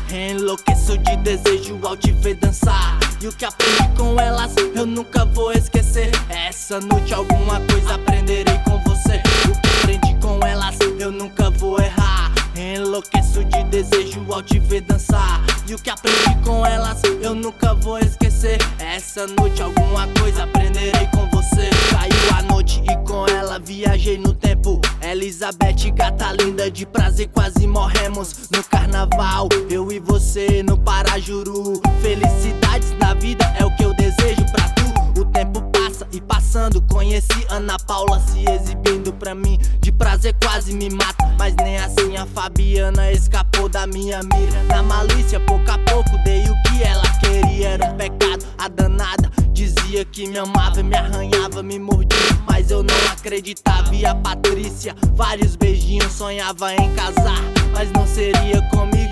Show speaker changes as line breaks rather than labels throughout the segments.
Enlouqueço de desejo ao te ver dançar. E o que aprendi com elas eu nunca vou esquecer. Essa noite alguma coisa aprenderei com você. O que aprendi com elas eu nunca vou errar. Enlouqueço de desejo ao te ver dançar. E o que aprendi com elas eu nunca vou esquecer. Essa noite alguma coisa aprenderei com você. Caiu a noite e com ela viajei no tempo. Elizabeth, gata linda de prazer, quase morremos no carnaval. Eu e você no Parajuru. Felicidades na vida é o que eu desejo pra tu. O tempo passa e passando, conheci Ana Paula se exibindo pra mim. De prazer quase me mata, mas nem assim a Fabiana escapou da minha mira. Na malícia, pouco a pouco, dei o que ela queria. Era um pecado, a danada dizia que me amava, me arranhava, me mordia, mas eu não acreditava. E a Patrícia, vários beijinhos, sonhava em casar, mas não seria comigo.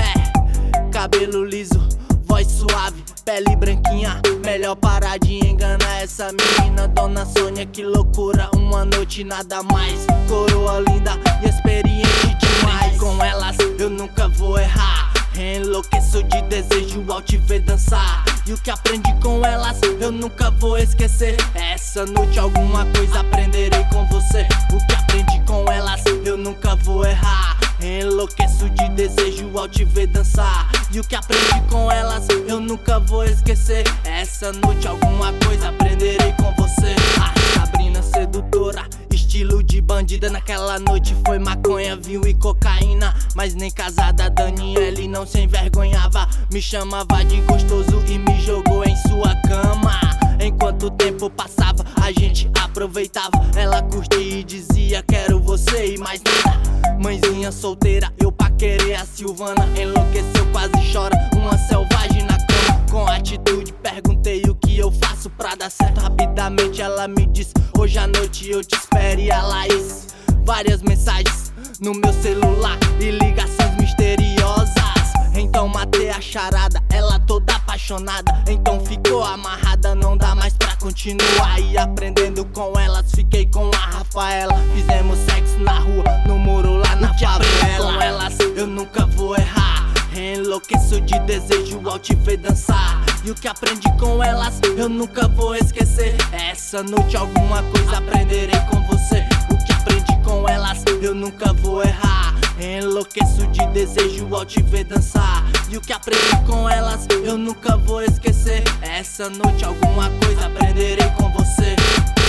Cabelo liso, voz suave, pele branquinha. Melhor parar de enganar essa menina. Dona Sônia, que loucura, uma noite nada mais. Coroa linda e experiente demais. Com elas eu nunca vou errar. Enlouqueço de desejo ao te ver dançar. E o que aprendi com elas eu nunca vou esquecer. Essa noite alguma coisa aprenderei com você. O que aprendi com elas eu nunca vou errar. Enlouqueço de desejo ao te ver dançar. E o que aprendi com elas eu nunca vou esquecer. Essa noite alguma coisa aprenderei com você. Sabrina sedutora, estilo de bandida. Naquela noite foi maconha, vinho e cocaína. Mas nem casada Daniele não se envergonhava. Me chamava de gostoso e me jogou em sua cama. Enquanto o tempo passava, a gente aproveitava. Ela curtia e dizia quero você e mais nada. Mãezinha solteira, eu paquerei a Silvana. Enlouqueceu, quase chora, uma selvagem na cama. Com atitude perguntei o que eu faço pra dar certo. Rapidamente ela me disse, hoje à noite eu te espero. E a Laís, várias mensagens no meu celular e ligações misteriosas. Então matei a charada, ela toda apaixonada. Então ficou amarrada, não dá mais pra continuar. E aprendendo com elas, fiquei com a Rafaela. Fizemos sexo na rua, no muro lá na favela. Com elas eu nunca vou errar. Enlouqueço de desejo ao te ver dançar. E o que aprendi com elas eu nunca vou esquecer. Essa noite alguma coisa aprenderei com você. O que aprendi com elas eu nunca vou errar. Enlouqueço de desejo ao te ver dançar. E o que aprendi com elas eu nunca vou esquecer. Essa noite alguma coisa aprenderei com você.